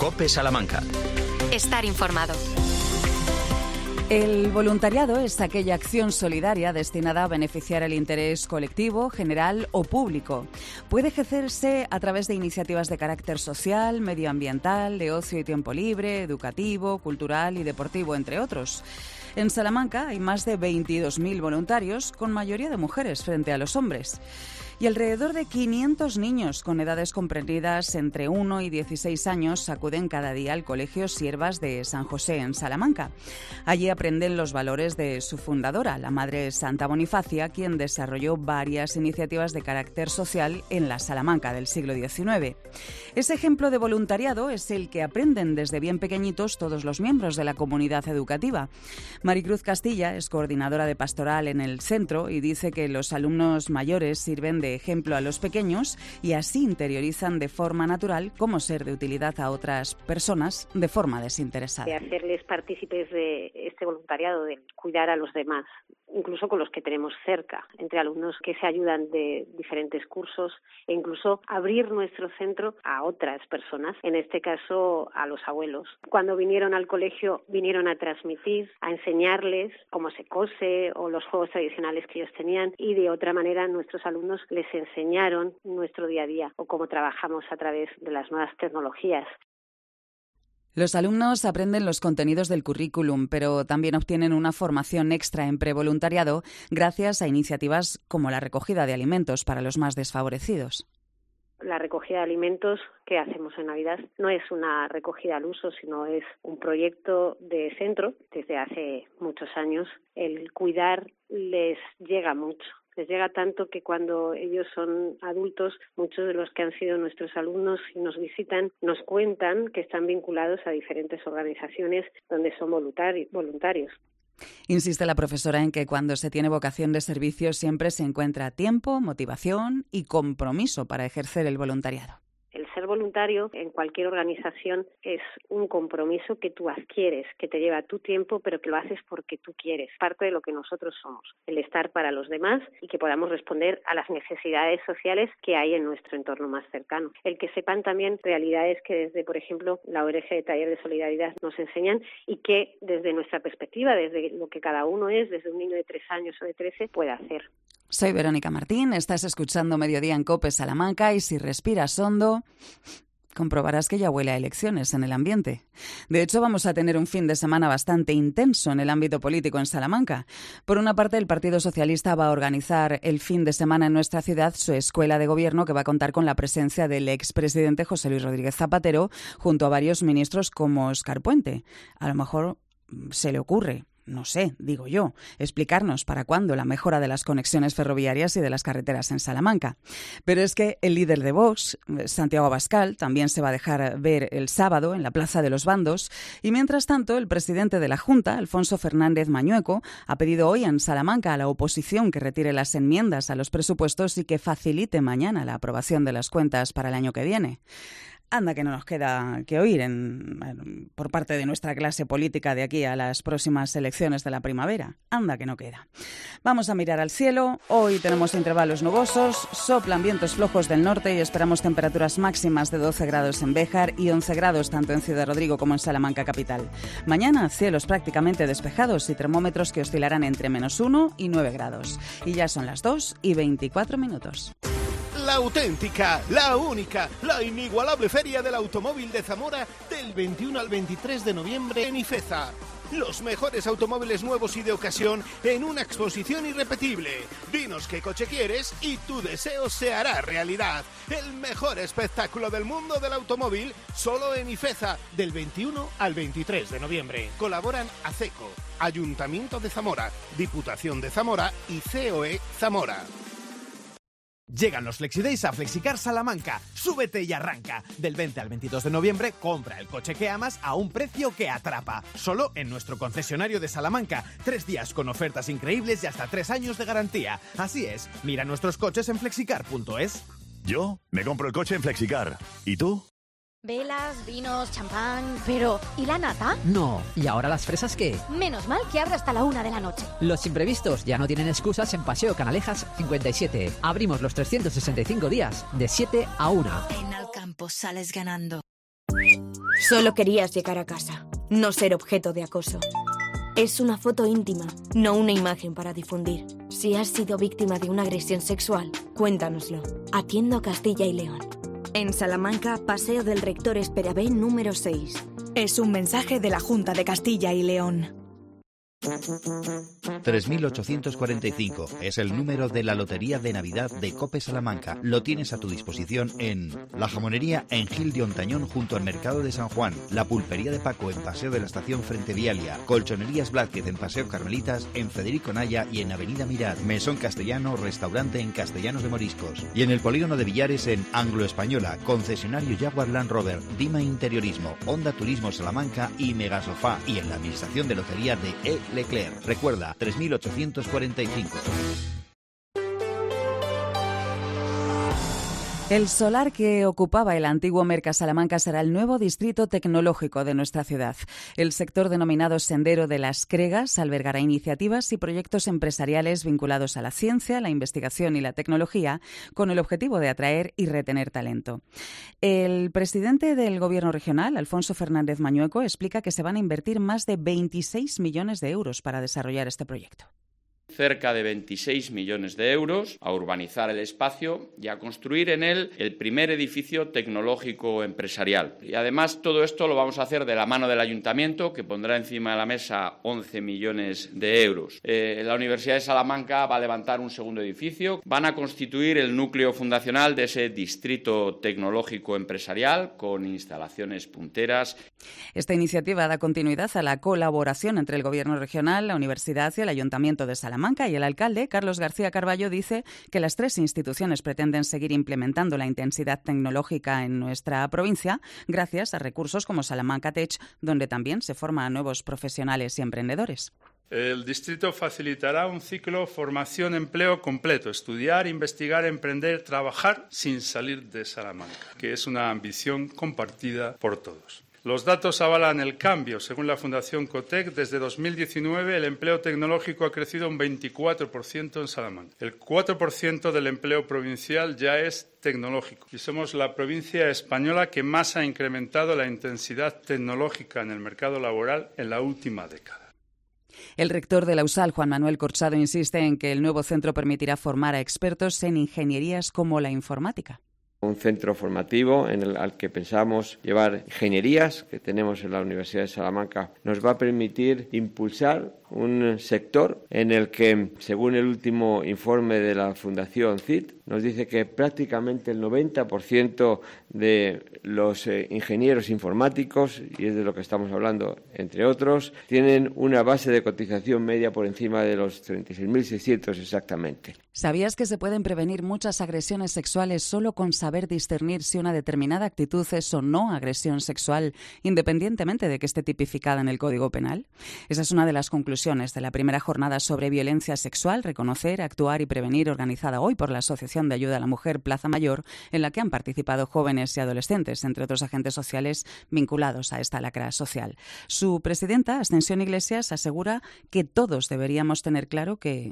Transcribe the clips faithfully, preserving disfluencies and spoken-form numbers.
COPE Salamanca. Estar informado. El voluntariado es aquella acción solidaria destinada a beneficiar el interés colectivo, general o público. Puede ejercerse a través de iniciativas de carácter social, medioambiental, de ocio y tiempo libre, educativo, cultural y deportivo, entre otros. En Salamanca hay más de veintidós mil voluntarios, con mayoría de mujeres frente a los hombres. Y alrededor de quinientos niños con edades comprendidas entre uno y dieciséis años acuden cada día al Colegio Siervas de San José en Salamanca. Allí aprenden los valores de su fundadora, la Madre Santa Bonifacia, quien desarrolló varias iniciativas de carácter social en la Salamanca del siglo diecinueve. Ese ejemplo de voluntariado es el que aprenden desde bien pequeñitos todos los miembros de la comunidad educativa. Maricruz Castilla es coordinadora de pastoral en el centro y dice que los alumnos mayores sirven de de ejemplo a los pequeños y así interiorizan de forma natural cómo ser de utilidad a otras personas de forma desinteresada. De hacerles partícipes de este voluntariado, de cuidar a los demás, incluso con los que tenemos cerca, entre alumnos que se ayudan de diferentes cursos e incluso abrir nuestro centro a otras personas, en este caso a los abuelos. Cuando vinieron al colegio vinieron a transmitir, a enseñarles cómo se cose o los juegos tradicionales que ellos tenían y de otra manera nuestros alumnos les enseñaron nuestro día a día o cómo trabajamos a través de las nuevas tecnologías. Los alumnos aprenden los contenidos del currículum, pero también obtienen una formación extra en prevoluntariado gracias a iniciativas como la recogida de alimentos para los más desfavorecidos. La recogida de alimentos que hacemos en Navidad no es una recogida al uso, sino es un proyecto de centro desde hace muchos años. El cuidar les llega mucho. Les llega tanto que cuando ellos son adultos, muchos de los que han sido nuestros alumnos y nos visitan, nos cuentan que están vinculados a diferentes organizaciones donde son voluntarios. Insiste la profesora en que cuando se tiene vocación de servicio siempre se encuentra tiempo, motivación y compromiso para ejercer el voluntariado. El ser voluntario en cualquier organización es un compromiso que tú adquieres, que te lleva tu tiempo, pero que lo haces porque tú quieres. Parte de lo que nosotros somos, el estar para los demás y que podamos responder a las necesidades sociales que hay en nuestro entorno más cercano. El que sepan también realidades que desde, por ejemplo, la O N G de Taller de Solidaridad nos enseñan y que desde nuestra perspectiva, desde lo que cada uno es, desde un niño de tres años o de trece, puede hacer. Soy Verónica Martín, estás escuchando Mediodía en COPE Salamanca y si respiras hondo, comprobarás que ya huele a elecciones en el ambiente. De hecho, vamos a tener un fin de semana bastante intenso en el ámbito político en Salamanca. Por una parte, el Partido Socialista va a organizar el fin de semana en nuestra ciudad su escuela de gobierno que va a contar con la presencia del expresidente José Luis Rodríguez Zapatero junto a varios ministros como Óscar Puente. A lo mejor se le ocurre, no sé, digo yo, explicarnos para cuándo la mejora de las conexiones ferroviarias y de las carreteras en Salamanca. Pero es que el líder de Vox, Santiago Abascal, también se va a dejar ver el sábado en la Plaza de los Bandos y mientras tanto el presidente de la Junta, Alfonso Fernández Mañueco, ha pedido hoy en Salamanca a la oposición que retire las enmiendas a los presupuestos y que facilite mañana la aprobación de las cuentas para el año que viene. Anda que no nos queda que oír en, en, por parte de nuestra clase política de aquí a las próximas elecciones de la primavera. Anda que no queda. Vamos a mirar al cielo. Hoy tenemos intervalos nubosos, soplan vientos flojos del norte y esperamos temperaturas máximas de doce grados en Béjar y once grados tanto en Ciudad Rodrigo como en Salamanca capital. Mañana cielos prácticamente despejados y termómetros que oscilarán entre menos uno y nueve grados. Y ya son las dos y veinticuatro minutos. La auténtica, la única, la inigualable Feria del Automóvil de Zamora del veintiuno al veintitrés de noviembre en Ifeza. Los mejores automóviles nuevos y de ocasión en una exposición irrepetible. Dinos qué coche quieres y tu deseo se hará realidad. El mejor espectáculo del mundo del automóvil solo en Ifeza del veintiuno al veintitrés de noviembre. Colaboran ACECO, Ayuntamiento de Zamora, Diputación de Zamora y C O E Zamora. Llegan los FlexiDays a Flexicar Salamanca. Súbete y arranca. Del veinte al veintidós de noviembre, compra el coche que amas a un precio que atrapa. Solo en nuestro concesionario de Salamanca. Tres días con ofertas increíbles y hasta tres años de garantía. Así es, mira nuestros coches en flexicar punto es. Yo me compro el coche en Flexicar. ¿Y tú? Velas, vinos, champán... Pero, ¿y la nata? No. ¿Y ahora las fresas qué? Menos mal que abre hasta la una de la noche. Los imprevistos ya no tienen excusas en Paseo Canalejas cincuenta y siete. Abrimos los trescientos sesenta y cinco días, de siete a una. En Alcampo sales ganando. Solo querías llegar a casa, no ser objeto de acoso. Es una foto íntima, no una imagen para difundir. Si has sido víctima de una agresión sexual, cuéntanoslo. Atiendo a Castilla y León. En Salamanca, Paseo del Rector Esperabé número seis. Es un mensaje de la Junta de Castilla y León. tres mil ochocientos cuarenta y cinco es el número de la Lotería de Navidad de COPE Salamanca. Lo tienes a tu disposición en La Jamonería en Gil de Ontañón junto al Mercado de San Juan, La Pulpería de Paco en Paseo de la Estación frente Vialia, Colchonerías Blázquez en Paseo Carmelitas, en Federico Naya y en Avenida Mirad, Mesón Castellano, restaurante en Castellanos de Moriscos y en el Polígono de Villares en Anglo Española, concesionario Jaguar Land Rover, Dima Interiorismo, Honda Turismo Salamanca y Megasofá y en la Administración de Lotería de E. Leclerc. Recuerda, tres mil ochocientos cuarenta y cinco. El solar que ocupaba el antiguo Merca Salamanca será el nuevo distrito tecnológico de nuestra ciudad. El sector denominado Sendero de las Cregas albergará iniciativas y proyectos empresariales vinculados a la ciencia, la investigación y la tecnología, con el objetivo de atraer y retener talento. El presidente del Gobierno regional, Alfonso Fernández Mañueco, explica que se van a invertir más de veintiséis millones de euros para desarrollar este proyecto. Cerca de veintiséis millones de euros a urbanizar el espacio y a construir en él el primer edificio tecnológico empresarial. Y además todo esto lo vamos a hacer de la mano del Ayuntamiento, que pondrá encima de la mesa once millones de euros. Eh, la Universidad de Salamanca va a levantar un segundo edificio. Van a constituir el núcleo fundacional de ese distrito tecnológico empresarial con instalaciones punteras. Esta iniciativa da continuidad a la colaboración entre el Gobierno regional, la Universidad y el Ayuntamiento de Salamanca. Y el alcalde, Carlos García Carballo, dice que las tres instituciones pretenden seguir implementando la intensidad tecnológica en nuestra provincia gracias a recursos como Salamanca Tech, donde también se forman a nuevos profesionales y emprendedores. El distrito facilitará un ciclo formación-empleo completo, estudiar, investigar, emprender, trabajar sin salir de Salamanca, que es una ambición compartida por todos. Los datos avalan el cambio. Según la Fundación Cotec, desde dos mil diecinueve el empleo tecnológico ha crecido un veinticuatro por ciento en Salamanca. El cuatro por ciento del empleo provincial ya es tecnológico y somos la provincia española que más ha incrementado la intensidad tecnológica en el mercado laboral en la última década. El rector de la U S A L, Juan Manuel Corchado, insiste en que el nuevo centro permitirá formar a expertos en ingenierías como la informática. Un centro formativo en el al que pensamos llevar ingenierías que tenemos en la Universidad de Salamanca nos va a permitir impulsar un sector en el que, según el último informe de la Fundación C I T, nos dice que prácticamente el noventa por ciento de los eh, ingenieros informáticos, y es de lo que estamos hablando, entre otros, tienen una base de cotización media por encima de los treinta y seis mil seiscientos exactamente. ¿Sabías que se pueden prevenir muchas agresiones sexuales solo con saber discernir si una determinada actitud es o no agresión sexual, independientemente de que esté tipificada en el Código Penal? Esa es una de las conclusiones de la primera jornada sobre violencia sexual, reconocer, actuar y prevenir, organizada hoy por la Asociación de Ayuda a la Mujer Plaza Mayor, en la que han participado jóvenes y adolescentes, entre otros agentes sociales vinculados a esta lacra social. Su presidenta, Ascensión Iglesias, asegura que todos deberíamos tener claro que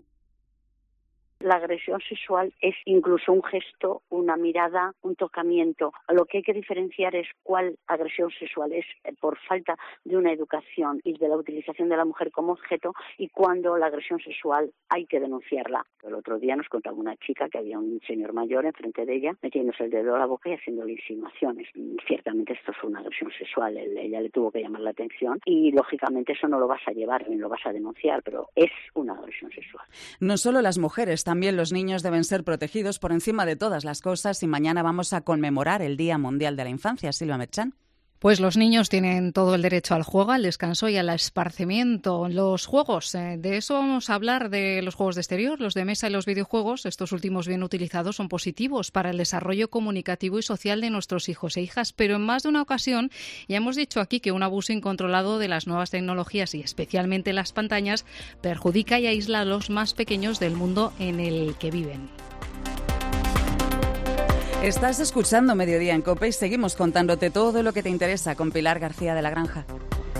la agresión sexual es incluso un gesto, una mirada, un tocamiento. Lo que hay que diferenciar es cuál agresión sexual es por falta de una educación y de la utilización de la mujer como objeto y cuando la agresión sexual hay que denunciarla. El otro día nos contaba una chica que había un señor mayor enfrente de ella metiéndose el dedo a la boca y haciéndole insinuaciones. Ciertamente esto fue una agresión sexual, ella le tuvo que llamar la atención y lógicamente eso no lo vas a llevar ni lo vas a denunciar, pero es una agresión sexual. No solo las mujeres, también los niños deben ser protegidos por encima de todas las cosas y mañana vamos a conmemorar el Día Mundial de la Infancia. Silvia Merchán. Pues los niños tienen todo el derecho al juego, al descanso y al esparcimiento. Los juegos, eh, de eso vamos a hablar, de los juegos de exterior, los de mesa y los videojuegos. Estos últimos bien utilizados son positivos para el desarrollo comunicativo y social de nuestros hijos e hijas, pero en más de una ocasión ya hemos dicho aquí que un abuso incontrolado de las nuevas tecnologías y especialmente las pantallas perjudica y aísla a los más pequeños del mundo en el que viven. Estás escuchando Mediodía en COPE y seguimos contándote todo lo que te interesa con Pilar García de la Granja.